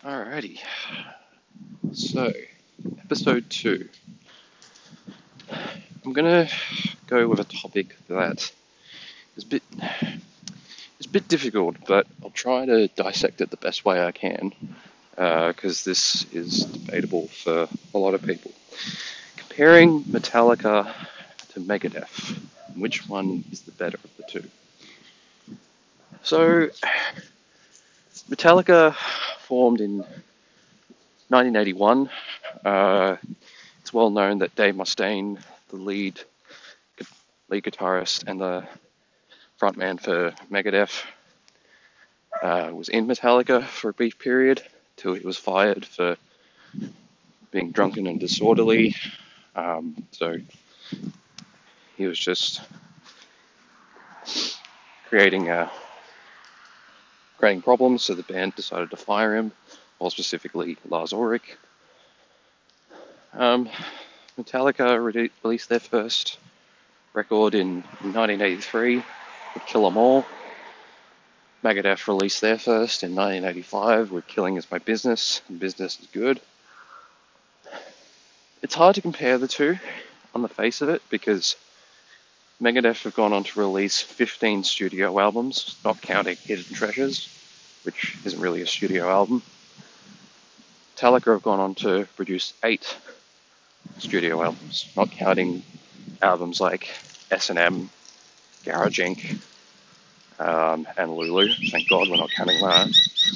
Alrighty, so episode 2. I'm gonna go with a topic that is a bit difficult, but I'll try to dissect it the best way I can, because this is debatable for a lot of people. Comparing Metallica to Megadeth, which one is the better of the two? So, Metallica formed in 1981. It's well known that Dave Mustaine, the lead guitarist and the frontman for Megadeth, was in Metallica for a brief period till he was fired for being drunken and disorderly. So he was just creating problems, so the band decided to fire him, more specifically Lars Ulrich. Metallica released their first record in 1983 with Kill 'Em All. Megadeth released their first in 1985 with Killing Is My Business, and Business Is Good. It's hard to compare the two on the face of it because Megadeth have gone on to release 15 studio albums, not counting Hidden Treasures, which isn't really a studio album. Metallica have gone on to produce 8 studio albums, not counting albums like S&M, Garage Inc., and Lulu. Thank God we're not counting that.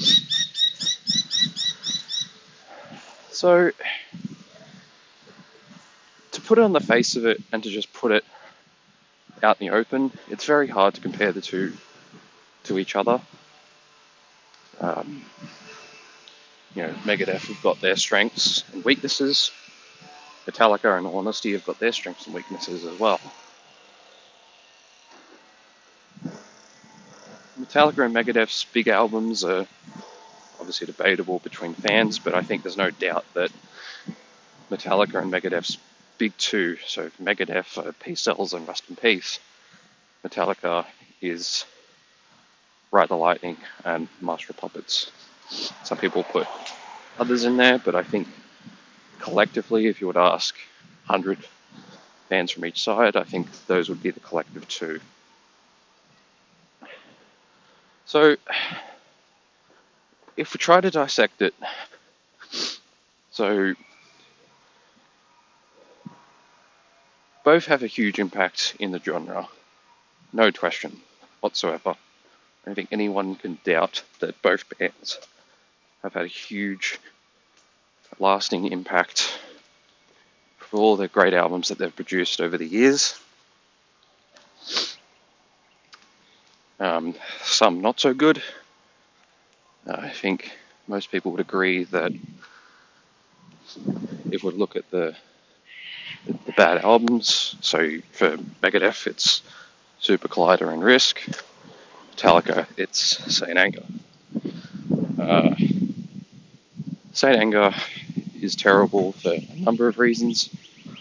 So, to put it on the face of it and to just put it out in the open, it's very hard to compare the two to each other. Megadeth have got their strengths and weaknesses. Metallica, in all honesty, have got their strengths and weaknesses as well. Metallica and Megadeth's big albums are obviously debatable between fans, but I think there's no doubt that Metallica and Megadeth's big two, so Megadeth, Peace Sells and Rust in Peace, Metallica is Ride the Lightning and Master of Puppets. Some people put others in there, but I think collectively, if you would ask 100 fans from each side, I think those would be the collective two. So, if we try to dissect it, so both have a huge impact in the genre, no question whatsoever. I don't think anyone can doubt that both bands have had a huge, lasting impact for all the great albums that they've produced over the years. Some not so good. I think most people would agree that if we look at the bad albums, so for Megadeth it's Super Collider and Risk. Metallica, it's Saint Anger. Saint Anger is terrible for a number of reasons.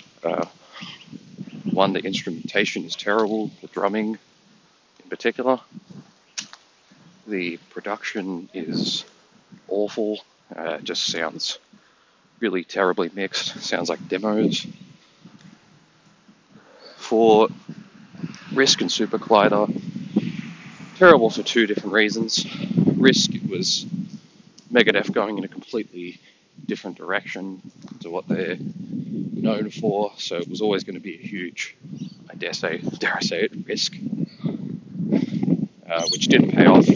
One, the instrumentation is terrible, the drumming in particular. The production is awful. It just sounds really terribly mixed. Sounds like demos. For Risk and Super Collider, terrible for 2 different reasons. Risk, it was Megadeth going in a completely different direction to what they're known for, so it was always going to be a huge, dare I say it, risk, which didn't pay off.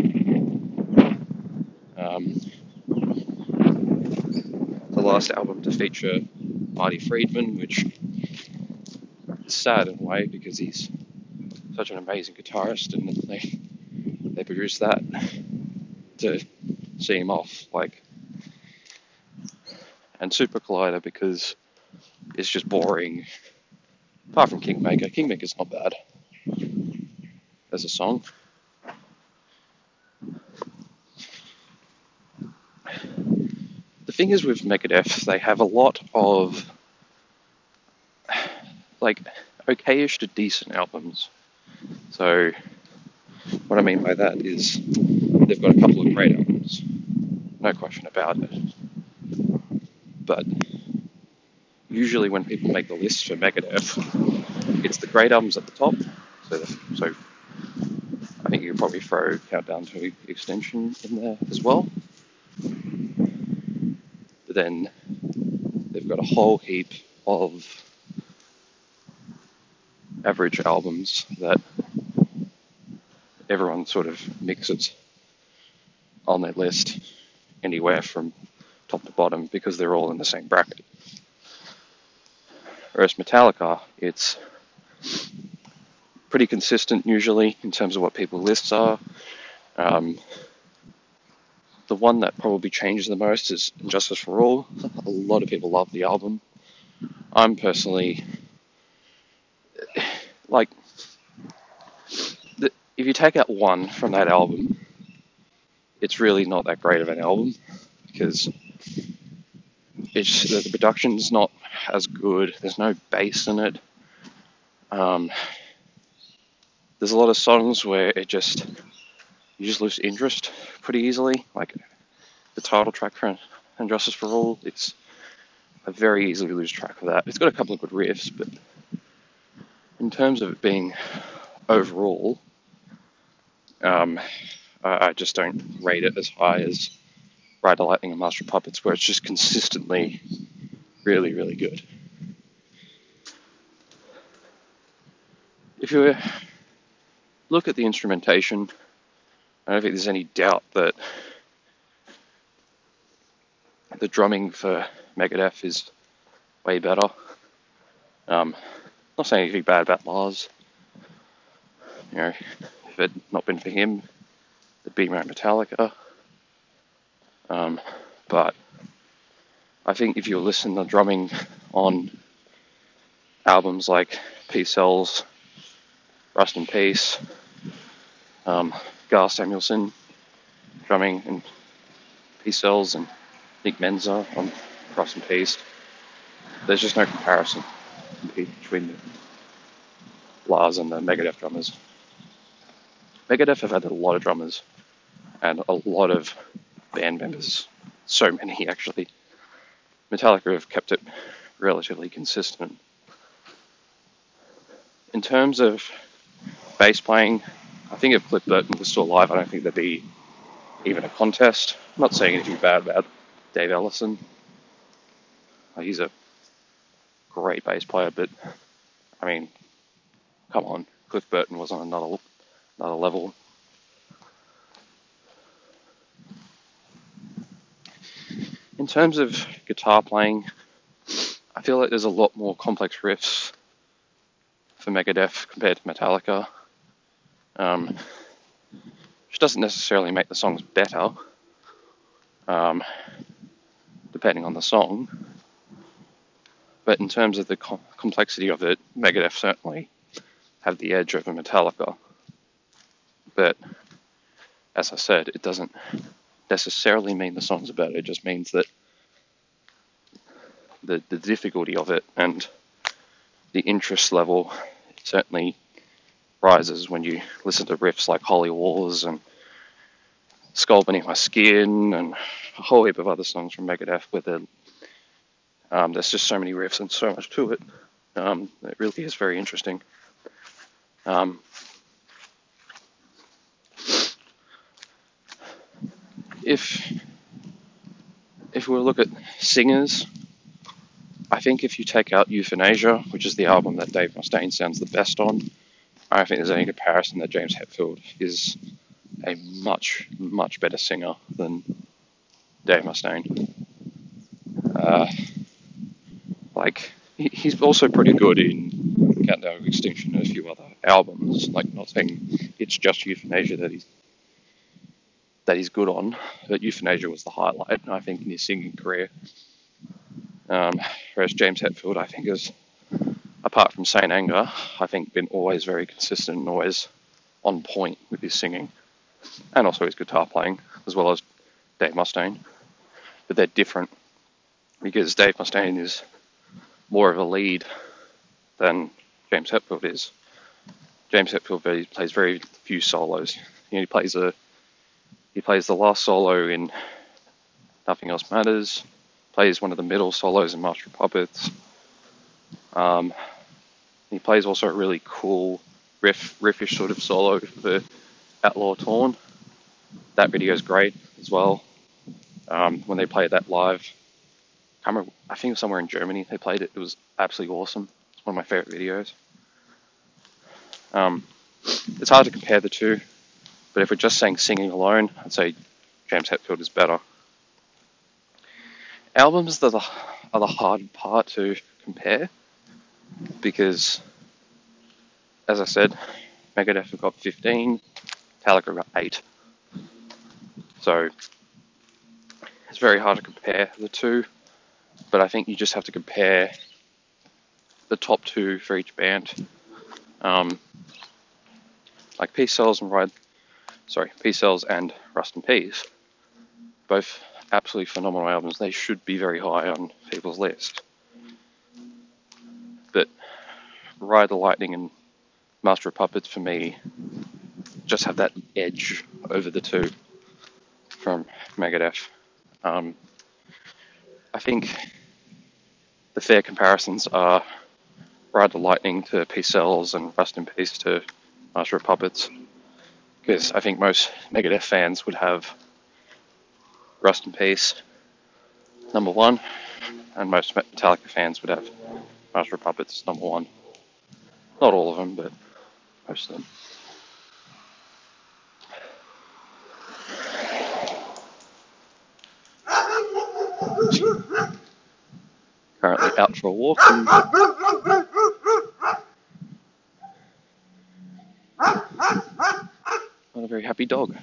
The last album to feature Marty Friedman, which is sad in a way because he's such an amazing guitarist, and they produced that to see him off, and Super Collider because it's just boring. Apart from Kingmaker. Kingmaker's not bad as a song. The thing is with Megadeth, they have a lot of okayish to decent albums. So what I mean by that is they've got a couple of great albums. no question about it. But usually when people make the list for Megadeth, it's the great albums at the top. So I think you could probably throw Countdown to Extinction in there as well. But then they've got a whole heap of average albums that everyone sort of mixes on their list anywhere from top to bottom because they're all in the same bracket. Whereas Metallica, it's pretty consistent usually in terms of what people's lists are. The one that probably changes the most is Injustice for All. A lot of people love the album. I'm personally like, if you take out one from that album, it's really not that great of an album because the production's not as good. There's no bass in it. There's a lot of songs where you just lose interest pretty easily. Like the title track for Injustice for All, it's a very easily lose track of that. It's got a couple of good riffs, but in terms of it being overall, I just don't rate it as high as Ride the Lightning and Master of Puppets, where it's just consistently really, really good. If you look at the instrumentation, I don't think there's any doubt that the drumming for Megadeth is way better. Not saying anything bad about Lars. You know, if it had not been for him, it'd be Metallica. But I think if you listen to drumming on albums like Peace Sells, Rust in Peace, Gar Samuelson drumming in Peace Sells, and Nick Menza on Rust in Peace, there's just no comparison between Lars and the Megadeth drummers. Megadeth have had a lot of drummers and a lot of band members. So many, actually. Metallica have kept it relatively consistent. In terms of bass playing, I think if Cliff Burton was still alive, I don't think there'd be even a contest. I'm not saying anything bad about Dave Ellison. He's a great bass player, but I mean, come on, Cliff Burton was on another level. In terms of guitar playing, I feel like there's a lot more complex riffs for Megadeth compared to Metallica, which doesn't necessarily make the songs better, depending on the song. But in terms of the complexity of it, Megadeth certainly have the edge over Metallica. But as I said, it doesn't necessarily mean the songs are better. It just means that the difficulty of it and the interest level certainly rises when you listen to riffs like Holy Wars and Skull Beneath My Skin and a whole heap of other songs from Megadeth where there's just so many riffs and so much to it. It really is very interesting. If we look at singers, I think if you take out Euthanasia, which is the album that Dave Mustaine sounds the best on, I don't think there's any comparison that James Hetfield is a much, much better singer than Dave Mustaine. He's also pretty good in Countdown to Extinction and a few other albums. Like, not saying it's just Euthanasia that he's good on, but Euthanasia was the highlight, I think, in his singing career. Whereas James Hetfield, I think, is, apart from Saint Anger, I think been always very consistent and always on point with his singing, and also his guitar playing, as well as Dave Mustaine. But they're different, because Dave Mustaine is more of a lead than James Hetfield is. James Hetfield plays very few solos. He plays the last solo in Nothing Else Matters. Plays one of the middle solos in Master of Puppets. He plays also a really cool riffish sort of solo for Outlaw Torn. That video is great as well. When they played that live, I think it was somewhere in Germany they played it. It was absolutely awesome. It's one of my favorite videos. It's hard to compare the two, but if we're just saying singing alone, I'd say James Hetfield is better. Albums are the hard part to compare because, as I said, Megadeth have got 15, Metallica got 8. So it's very hard to compare the two, but I think you just have to compare the top two for each band. Like Peace Sells and Rust in Peace, both absolutely phenomenal albums. They should be very high on people's list. But Ride the Lightning and Master of Puppets, for me, just have that edge over the two from Megadeth. I think the fair comparisons are Ride the Lightning to Peace Sells and Rust in Peace to Master of Puppets, because I think most Megadeth fans would have Rust in Peace number 1, and most Metallica fans would have Master of Puppets number 1. Not all of them, but most of them. Currently out for a walk. And not a very happy dog.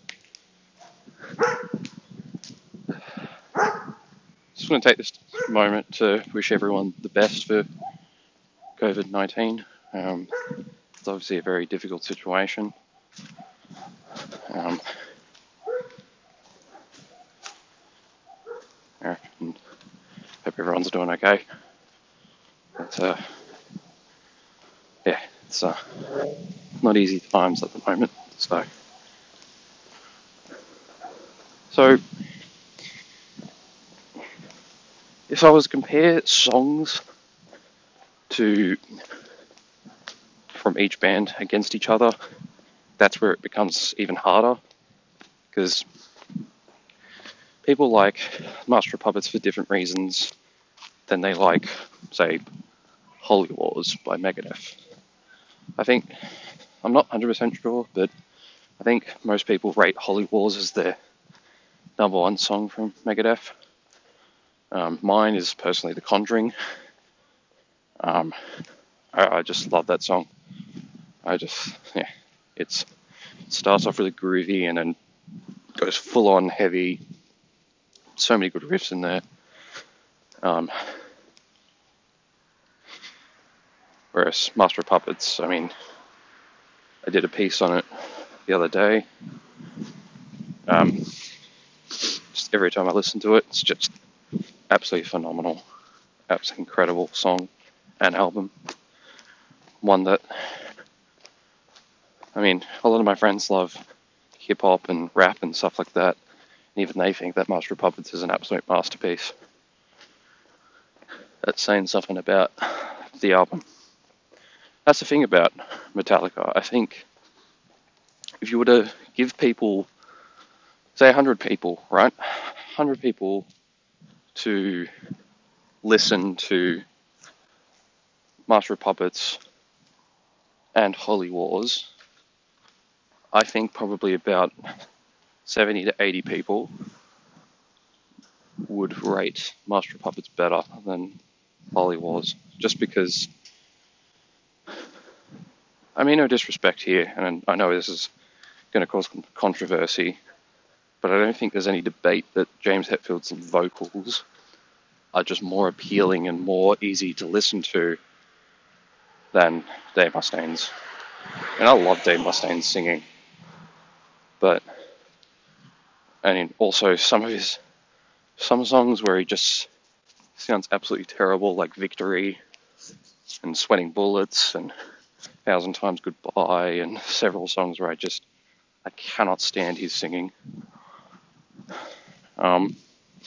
Just want to take this moment to wish everyone the best for COVID-19. It's obviously a very difficult situation. And hope everyone's doing okay. But it's not easy times at the moment. So if I was to compare songs from each band against each other, that's where it becomes even harder, because people like Master of Puppets for different reasons than they like, say, Holy Wars by Megadeth. I'm not 100% sure, but I think most people rate Holy Wars as their number 1 song from Megadeth. Mine is personally The Conjuring. I just love that song. It starts off really groovy and then goes full on heavy. So many good riffs in there. Whereas Master of Puppets, I did a piece on it the other day. Just every time I listen to it, it's just absolutely phenomenal. Absolutely incredible song and album. One that, a lot of my friends love hip hop and rap and stuff like that. And even they think that Master of Puppets is an absolute masterpiece. That's saying something about the album. That's the thing about Metallica. I think if you were to give people, say 100 people, right? 100 people to listen to Master of Puppets and Holy Wars, I think probably about 70 to 80 people would rate Master of Puppets better than Holy Wars, just because, no disrespect here, and I know this is going to cause controversy, but I don't think there's any debate that James Hetfield's vocals are just more appealing and more easy to listen to than Dave Mustaine's. And I love Dave Mustaine's singing, but also some songs where he just sounds absolutely terrible, like Victory and Sweating Bullets and 1,000 Times Goodbye, and several songs where I cannot stand his singing.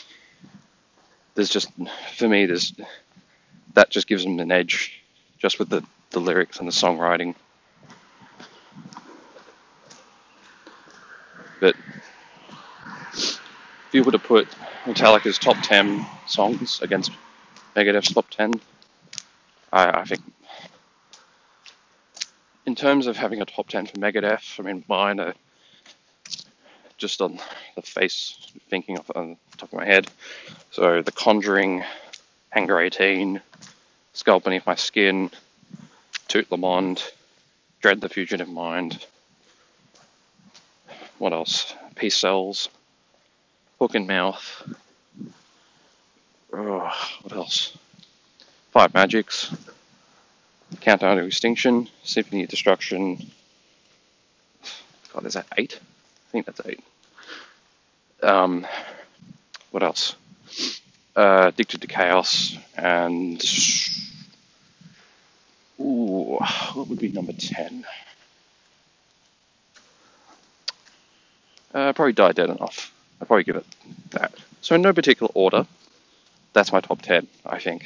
there's just, for me, that just gives them an edge, just with the lyrics and the songwriting. But if you were to put Metallica's top 10 songs against Megadeth's top 10, I think in terms of having a top 10 for Megadeth, I mean, mine are just on the face, thinking of on the top of my head. So The Conjuring, Hangar 18, Skull Beneath My Skin, Toot Le Monde, Dread the Fugitive Mind. What else? Peace Cells, Hook and Mouth. Oh, what else? Five Magics, Countdown to Extinction, Symphony of Destruction. God, is that 8? I think that's 8. What else? Addicted to Chaos, and what would be number 10? Probably Die Dead Enough. I'd probably give it that. So in no particular order, that's my top 10, I think.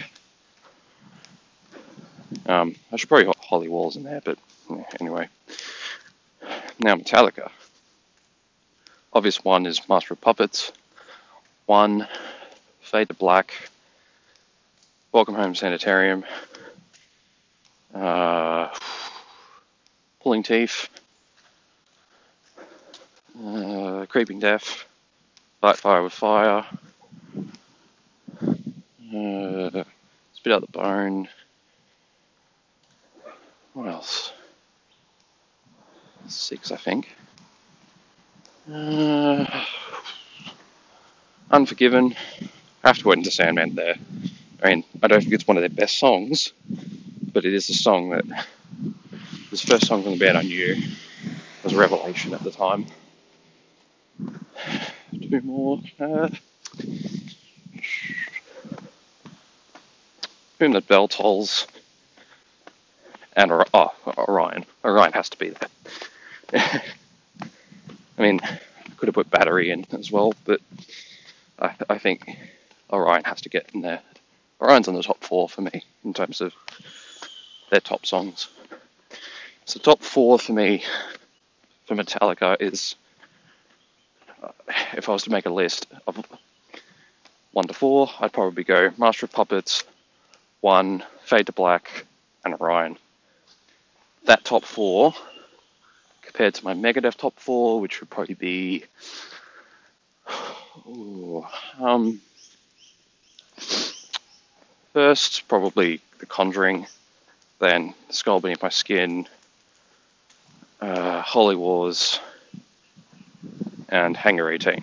I should probably put Holly Walls in there, but anyway. Now Metallica. Obvious one is Master of Puppets. 1, Fade to Black, Welcome Home Sanitarium, Pulling Teeth, Creeping Death, Light Fire with Fire, Spit Out the Bone. What else? 6, I think. Unforgiven. I have to put into Sandman there. I mean, I don't think it's one of their best songs, but it is a song that was the first song from the band I knew. It was a revelation at the time. 2 more. Whom the Bell Tolls. And Orion. Orion has to be there. I mean, I could have put Battery in as well, but I think Orion has to get in there. Orion's on the top 4 for me in terms of their top songs. So top 4 for me for Metallica is, if I was to make a list of 1 to 4, I'd probably go Master of Puppets, 1, Fade to Black, and Orion. That top 4, compared to my Megadeth top 4, which would probably be first, probably The Conjuring, then Skull Beneath My Skin, Holy Wars, and Hangar 18.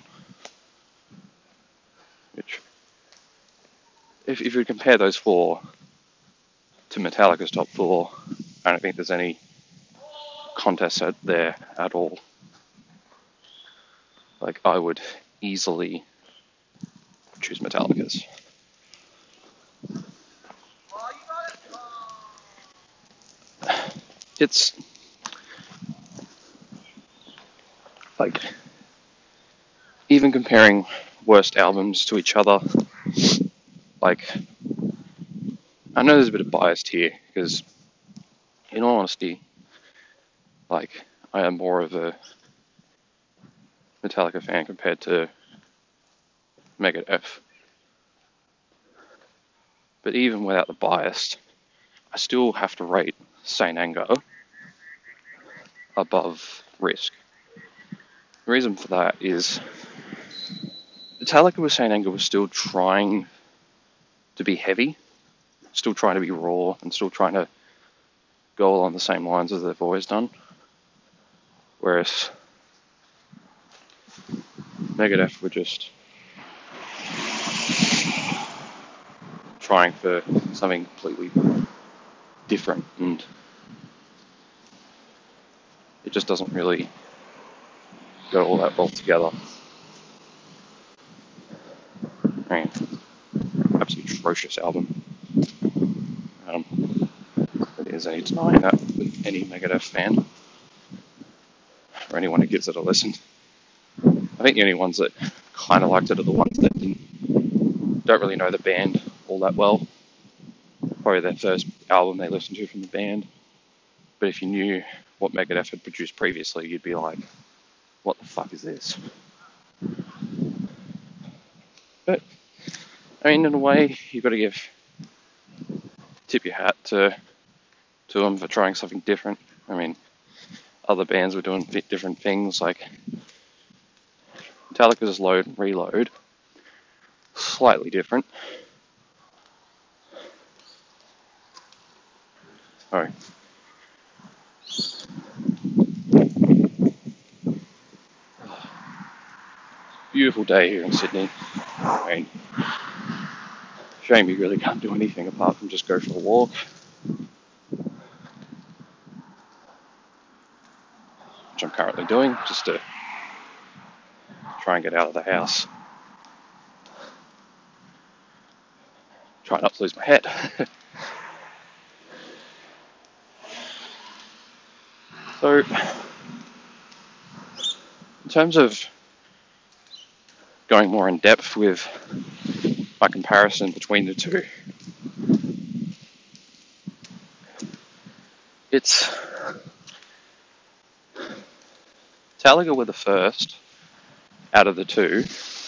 Which, if you compare those 4 to Metallica's top 4, I don't think there's any contest there at all. Like, I would easily choose Metallica's. It's like, even comparing worst albums to each other, like, I know there's a bit of bias here, because in all honesty, like, I am more of a Metallica fan compared to Megadeth. But even without the bias, I still have to rate Saint Anger above Risk. The reason for that is Metallica with Saint Anger was still trying to be heavy, still trying to be raw, and still trying to go along the same lines as they've always done. Whereas Megadeth were just trying for something completely different, and it just doesn't really go all that well together. I mean, absolutely atrocious album. There's any denying that with any Megadeth fan, or anyone who gives it a listen. I think the only ones that kind of liked it are the ones that didn't. don't really know the band all that well. Probably their first album they listened to from the band. But if you knew what Megadeth had produced previously, you'd be like, what the fuck is this? But, I mean, in a way, you've got to tip your hat to them for trying something different. I mean, other bands were doing different things, like Metallica's Load and Reload, slightly different. Sorry. Beautiful day here in Sydney. I mean, shame you really can't do anything apart from just go for a walk. Which I'm currently doing, just to try and get out of the house. Try not to lose my head. So, in terms of going more in depth with my comparison between the two, it's Metallica were the first out of the two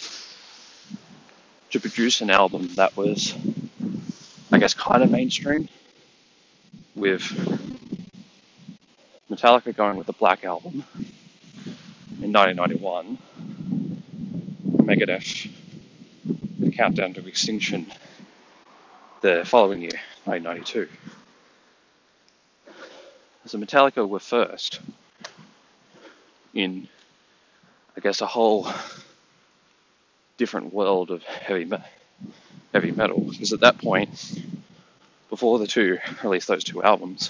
to produce an album that was, I guess, kind of mainstream, with Metallica going with the Black Album in 1991, Megadeth with Countdown to Extinction the following year, 1992. So Metallica were first in, I guess, a whole different world of heavy metal, because at that point, before the two released those two albums,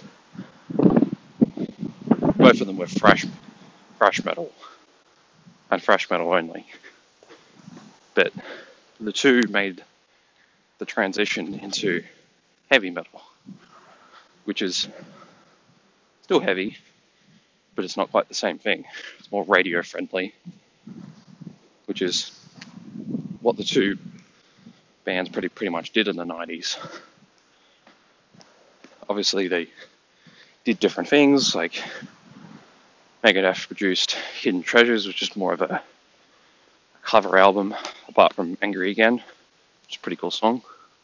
both of them were thrash metal, and thrash metal only. But the two made the transition into heavy metal, which is still heavy, but it's not quite the same thing. It's more radio friendly, which is what the two bands pretty much did in the 90s. Obviously they did different things, like Megadeth produced Hidden Treasures, which is more of a cover album, apart from Angry Again, which is a pretty cool song.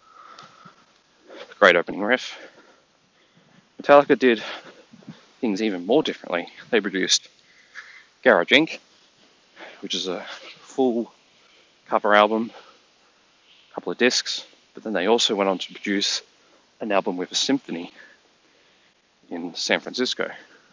Great opening riff. Metallica did things even more differently. They produced Garage Inc., which is a full cover album, a couple of discs, but then they also went on to produce an album with a symphony in San Francisco,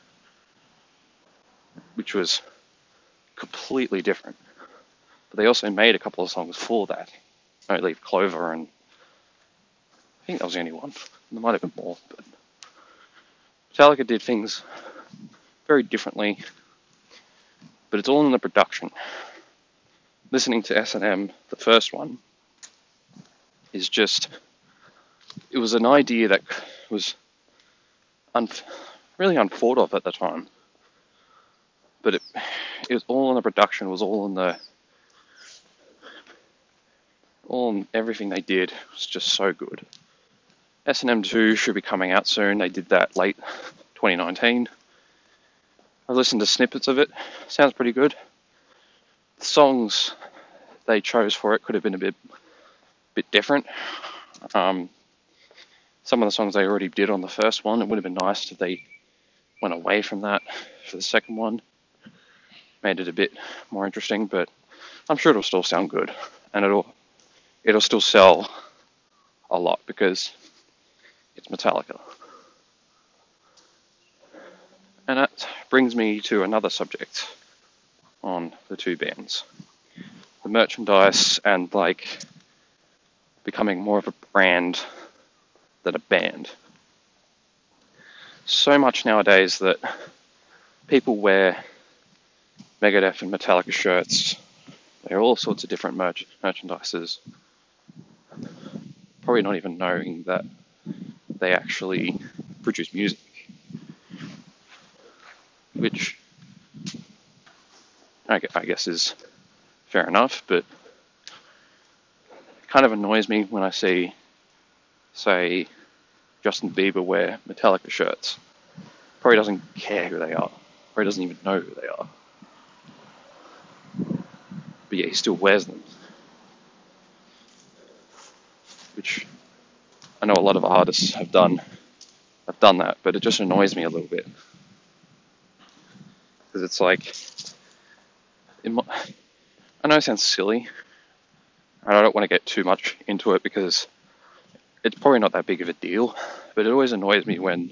which was completely different. But they also made a couple of songs for that. No Leaf Clover, and I think that was the only one. There might have been more, but Metallica did things very differently, but it's all in the production. Listening to S&M, the first one, is just, it was an idea that was really unthought of at the time, but it was all in the production, it was all in everything they did was just so good. S&M 2 should be coming out soon. They did that late 2019. I listened to snippets of it. Sounds pretty good. The songs they chose for it could have been a bit different. Some of the songs they already did on the first one, it would have been nice if they went away from that for the second one. Made it a bit more interesting, but I'm sure it'll still sound good. And it'll still sell a lot because it's Metallica. And that brings me to another subject on the two bands. The merchandise and becoming more of a brand than a band. So much nowadays that people wear Megadeth and Metallica shirts. They are all sorts of different merchandises. Probably not even knowing that they actually produce music. Which I guess is fair enough, but kind of annoys me when I see, say, Justin Bieber wear Metallica shirts. Probably doesn't care who they are. Probably doesn't even know who they are. But yeah, he still wears them. Which I know a lot of artists have done that, but it just annoys me a little bit. Because it's like, I know it sounds silly, and I don't want to get too much into it because it's probably not that big of a deal, but it always annoys me when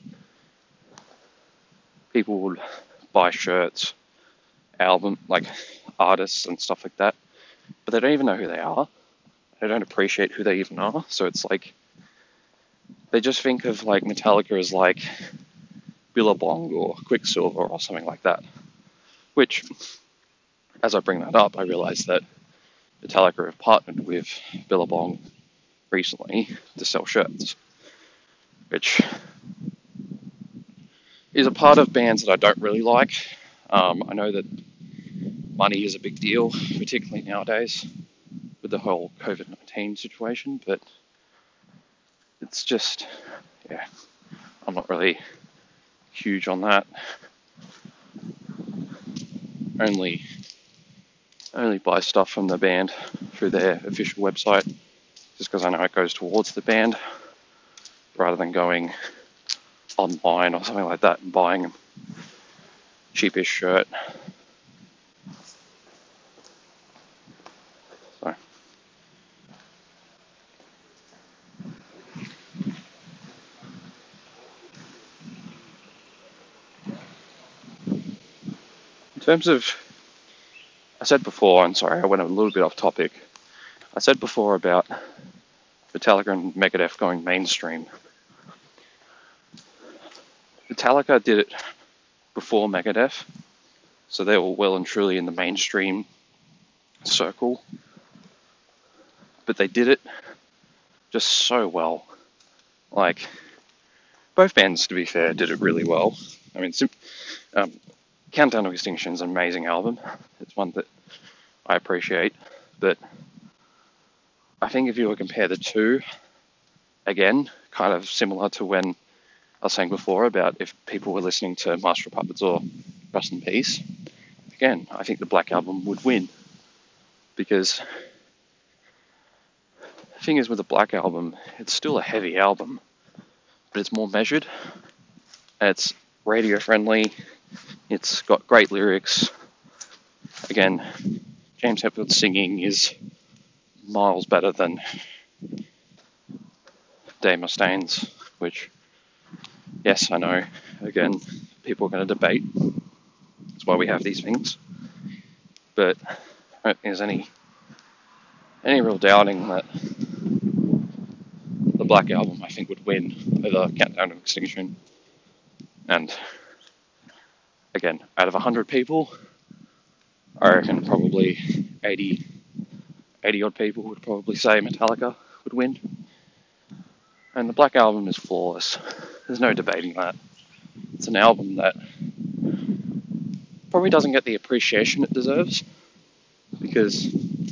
people will buy shirts, like artists and stuff like that, but they don't even know who they are. They don't appreciate who they even are. So it's like, they just think of like Metallica as like Billabong or Quicksilver or something like that. Which, as I bring that up, I realise that Metallica have partnered with Billabong recently to sell shirts, which is a part of bands that I don't really like. I know that money is a big deal, particularly nowadays with the whole COVID-19 situation, but it's just, yeah, I'm not really huge on that. Only buy stuff from the band through their official website, just because I know it goes towards the band, rather than going online or something like that and buying a cheapish shirt. So, in terms of, I said before, I'm sorry, I went a little bit off topic. I said before about Metallica and Megadeth going mainstream. Metallica did it before Megadeth, so they were well and truly in the mainstream circle. But they did it just so well. Like, both bands, to be fair, did it really well. I mean, Countdown to Extinction is an amazing album. It's one that I appreciate, but I think if you were to compare the two, again, kind of similar to when I was saying before about if people were listening to Master of Puppets or Rust in Peace, again, I think the Black Album would win. Because the thing is with the Black Album, it's still a heavy album, but it's more measured, it's radio friendly, it's got great lyrics. Again, James Hetfield's singing is miles better than Dave Mustaine's, which, yes, I know, again, people are going to debate. That's why we have these things. But I don't think there's any real doubting that the Black Album, I think, would win over Countdown to Extinction. And again, out of 100 people, I reckon probably 80 odd people would probably say Metallica would win. And the Black Album is flawless. There's no debating that. It's an album that probably doesn't get the appreciation it deserves, because,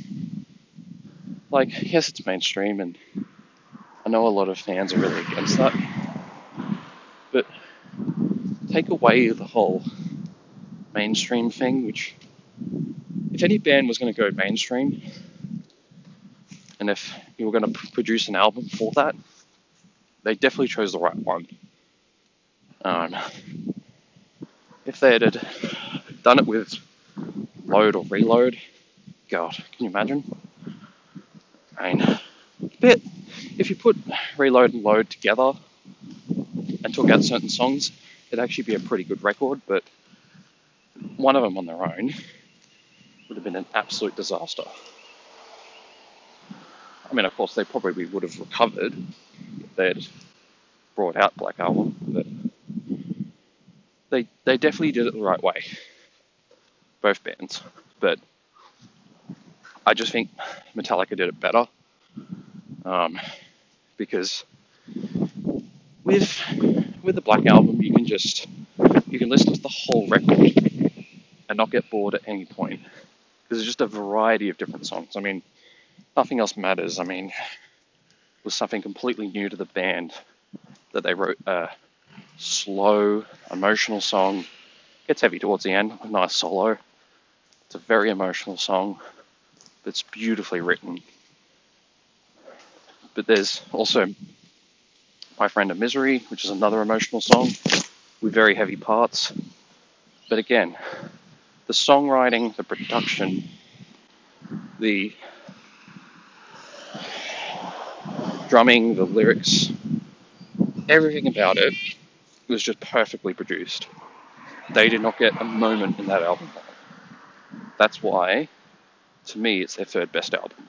like, yes, it's mainstream, and I know a lot of fans are really against that, but take away the whole mainstream thing, which, if any band was going to go mainstream, and if you were going to produce an album for that, they definitely chose the right one. If they had done it with Load or Reload, God, can you imagine? I mean, if you put Reload and Load together and took out certain songs, it'd actually be a pretty good record, but one of them on their own would have been an absolute disaster. I mean, of course, they probably would have recovered if they had brought out Black Album, but they definitely did it the right way, both bands. But I just think Metallica did it better, because with the Black Album, you can listen to the whole record and not get bored at any point, because there's just a variety of different songs. I mean, nothing else matters. I mean, it was something completely new to the band that they wrote a slow, emotional song. Gets heavy towards the end, a nice solo. It's a very emotional song that's beautifully written. But there's also My Friend of Misery, which is another emotional song with very heavy parts. But again, the songwriting, the production, the drumming, the lyrics, everything about it was just perfectly produced. They did not get a moment in that album. That's why, to me, it's their third best album.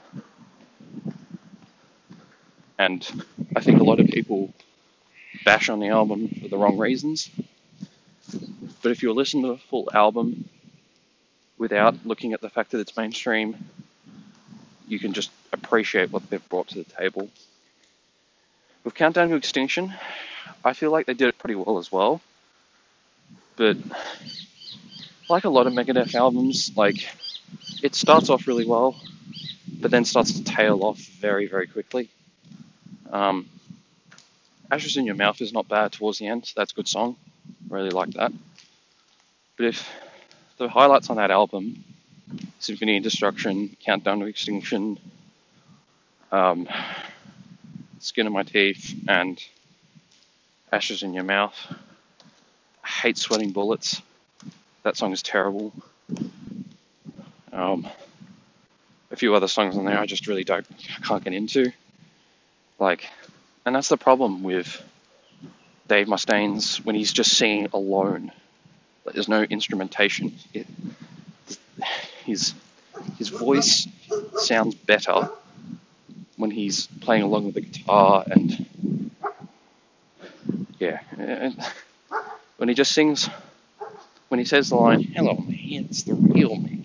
And I think a lot of people bash on the album for the wrong reasons. But if you listen to the full album without looking at the fact that it's mainstream, you can just appreciate what they've brought to the table. With Countdown to Extinction, I feel like they did it pretty well as well. But like a lot of Megadeth albums, like it starts off really well, but then starts to tail off very, very quickly. Ashes in Your Mouth is not bad towards the end. That's a good song. Really like that. But if the highlights on that album, Symphony of Destruction, Countdown to Extinction, Skin of My Teeth, and Ashes in Your Mouth. I hate Sweating Bullets. That song is terrible. A few other songs on there I just really can't get into. And that's the problem with Dave Mustaine's when he's just singing alone. There's no instrumentation. His voice sounds better when he's playing along with the guitar and when he just sings, when he says the line, "Hello, me, it's the real me,"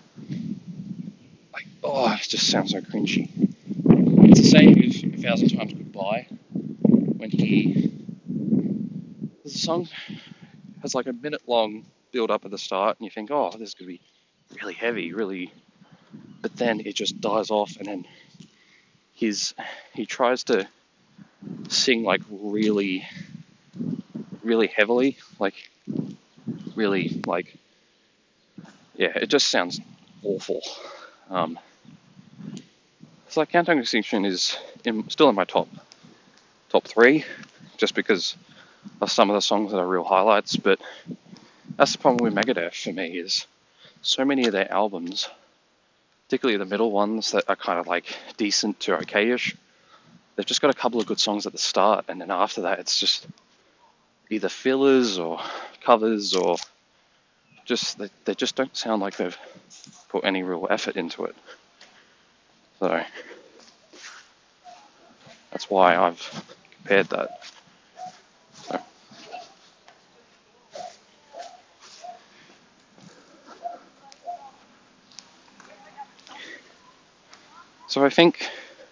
it just sounds so cringy. It's the same with 1,000 Times Goodbye. When the song has like a minute long build up at the start, and you think, oh, this could be really heavy, but then it just dies off, and then he tries to sing like really, really heavily, it just sounds awful. So like Countdown to Extinction is still in my top 3, just because of some of the songs that are real highlights. But that's the problem with Megadeth for me, is so many of their albums, particularly the middle ones that are kind of like decent to okay-ish, they've just got a couple of good songs at the start, and then after that it's just either fillers or covers, or just they just don't sound like they've put any real effort into it. So that's why I've compared that. So I think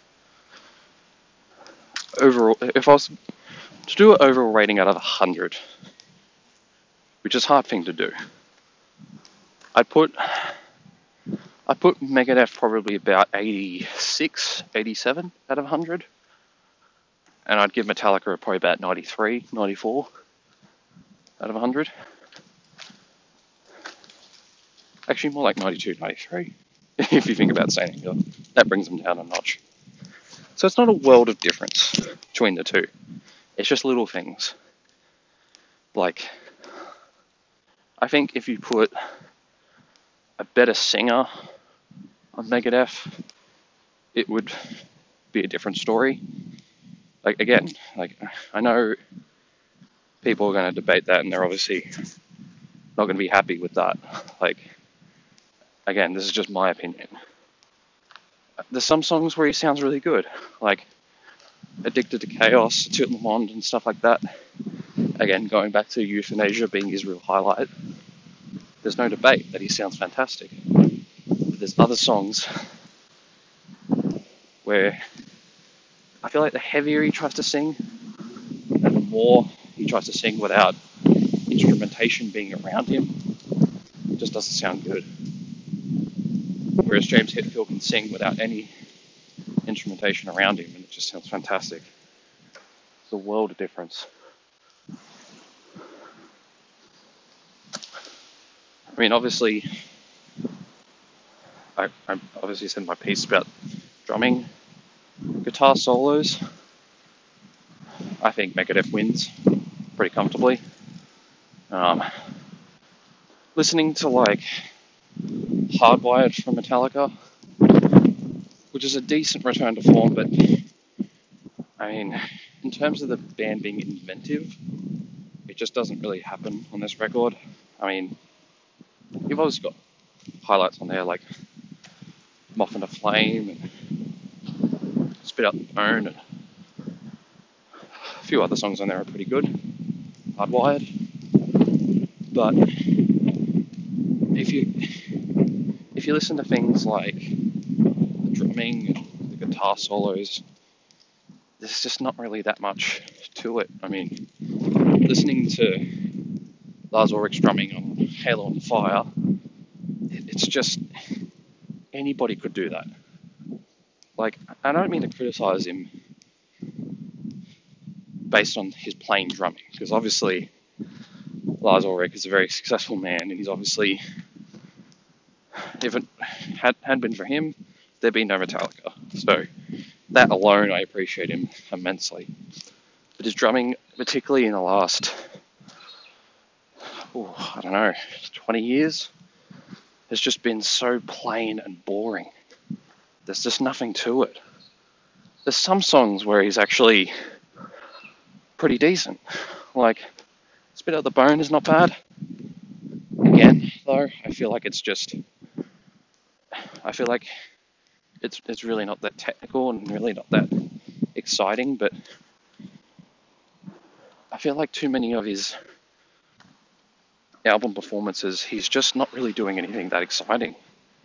overall, if I was to do an overall rating out of 100, which is a hard thing to do, I'd put Megadeth probably about 86, 87 out of 100. And I'd give Metallica probably about 93, 94 out of 100. Actually, more like 92, 93, if you think about saying it. That brings them down a notch. So it's not a world of difference between the two. It's just little things. Like, I think if you put a better singer on Megadeth, it would be a different story. I know people are going to debate that, and they're obviously not going to be happy with that. Again, this is just my opinion. There's some songs where he sounds really good, like Addicted to Chaos, Tout Le Monde, and stuff like that. Again, going back to Euthanasia being his real highlight, there's no debate that he sounds fantastic. But there's other songs where I feel like the heavier he tries to sing, and the more he tries to sing without instrumentation being around him, it just doesn't sound good. Whereas James Hetfield can sing without any instrumentation around him, and it just sounds fantastic. It's a world of difference. I mean, obviously, I obviously said my piece about drumming, guitar solos. I think Megadeth wins pretty comfortably. Listening to like Hardwired from Metallica, which is a decent return to form, but I mean, in terms of the band being inventive, it just doesn't really happen on this record. I mean, you've always got highlights on there like Moth and a Flame and Spit Out the Bone, and a few other songs on there are pretty good. Hardwired. But if you listen to things like the drumming and the guitar solos, there's just not really that much to it. I mean, listening to Lars Ulrich's drumming on Halo on Fire, it's just anybody could do that. Like, I don't mean to criticize him based on his plain drumming, because obviously Lars Ulrich is a very successful man, and he's obviously, if it had been for him, there'd be no Metallica. So that alone, I appreciate him immensely. But his drumming, particularly in the last, I don't know, 20 years, has just been so plain and boring. There's just nothing to it. There's some songs where he's actually pretty decent. Like, Spit Out the Bone is not bad. Again, though, I feel like it's really not that technical and really not that exciting, but I feel like too many of his album performances, he's just not really doing anything that exciting.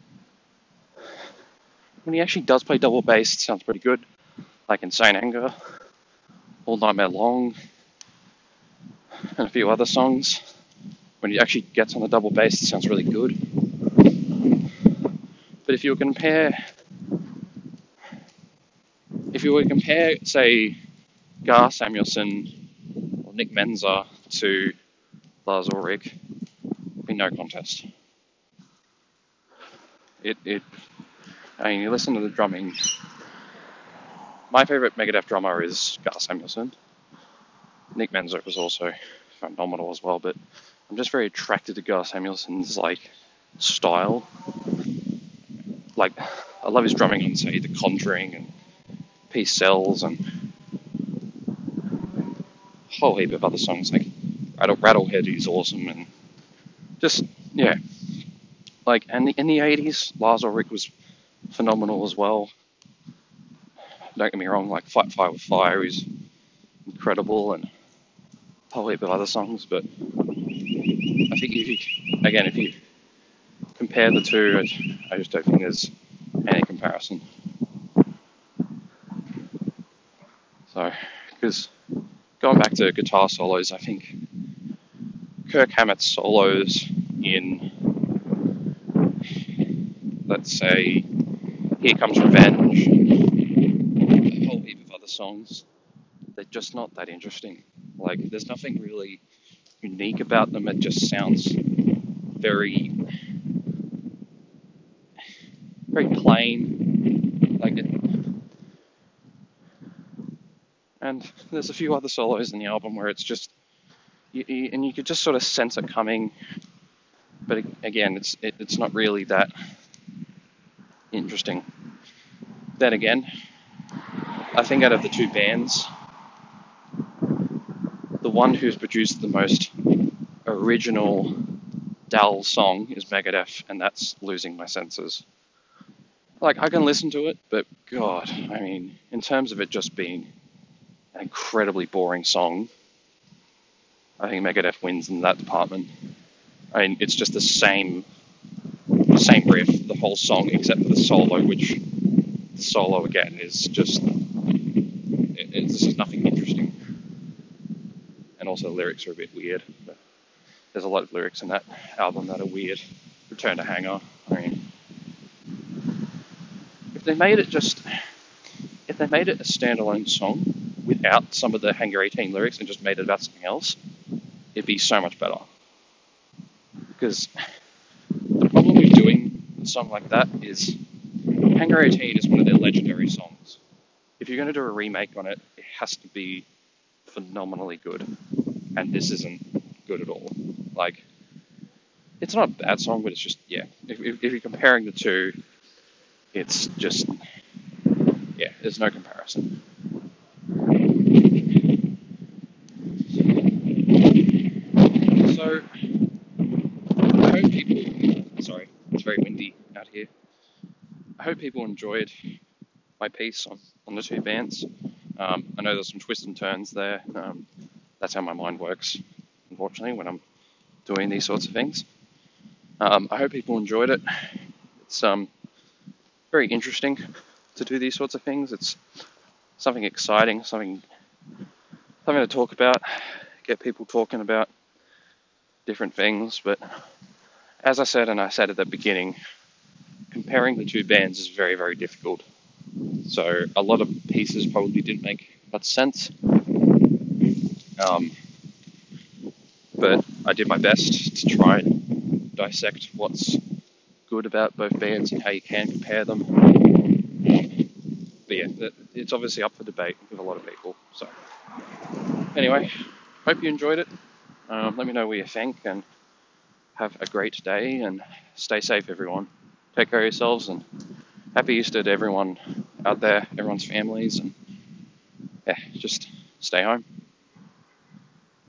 When he actually does play double bass, it sounds pretty good, like Insane Anger, All Nightmare Long, and a few other songs. When he actually gets on the double bass, it sounds really good. But if you were to compare, say, Gar Samuelson or Nick Menza to Lars Ulrich, it'd be no contest. I mean, you listen to the drumming. My favorite Megadeth drummer is Gar Samuelson. Nick Menza was also phenomenal as well, but I'm just very attracted to Gar Samuelson's like style. Like, I love his drumming on, say, The Conjuring and Peace Sells and a whole heap of other songs like Rattlehead is awesome, and just, yeah. Like, and in the 80s, Lars Ulrich was phenomenal as well. Don't get me wrong, like Fight Fire with Fire is incredible, and a whole heap of other songs, but I think if you compare the two, I just don't think there's any comparison. So, because going back to guitar solos, I think Kirk Hammett's solos in, let's say, Here Comes Revenge, a whole heap of other songs, they're just not that interesting. Like, there's nothing really unique about them. It just sounds very, very plain. Like it. And there's a few other solos in the album where it's just, and you could just sort of sense it coming. But again, it's not really that interesting. Then again, I think out of the two bands, the one who's produced the most original dull song is Megadeth, and that's Losing My Senses. Like, I can listen to it, but God, I mean, in terms of it just being an incredibly boring song, I think Megadeth wins in that department. I mean, it's just the same riff, the whole song, except for the solo, which the solo again is just, this is nothing interesting. And also the lyrics are a bit weird. But there's a lot of lyrics in that album that are weird. Return to Hangar. I mean, if they made it just if they made it a standalone song without some of the Hangar 18 lyrics and just made it about something else, it'd be so much better. Because the problem with doing a song like that is Hangar 18 is one of their legendary songs. If you're going to do a remake on it, it has to be phenomenally good. And this isn't good at all. Like, it's not a bad song, but it's just, yeah. If you're comparing the two, it's just, yeah, there's no comparison. So, I hope people, sorry, it's very windy out here. I hope people enjoyed my piece on the two bands. I know there's some twists and turns there. That's how my mind works, unfortunately, when I'm doing these sorts of things. I hope people enjoyed it. It's very interesting to do these sorts of things. It's something exciting, something to talk about, get people talking about different things. But as I said, and I said at the beginning, comparing the two bands is very, very difficult. So a lot of pieces probably didn't make much sense. But I did my best to try and dissect what's good about both bands and how you can compare them. But yeah, it's obviously up for debate with a lot of people. So anyway, hope you enjoyed it. Let me know what you think, and have a great day, and stay safe, everyone. Take care of yourselves, and happy Easter to everyone out there, everyone's families, and yeah, just stay home.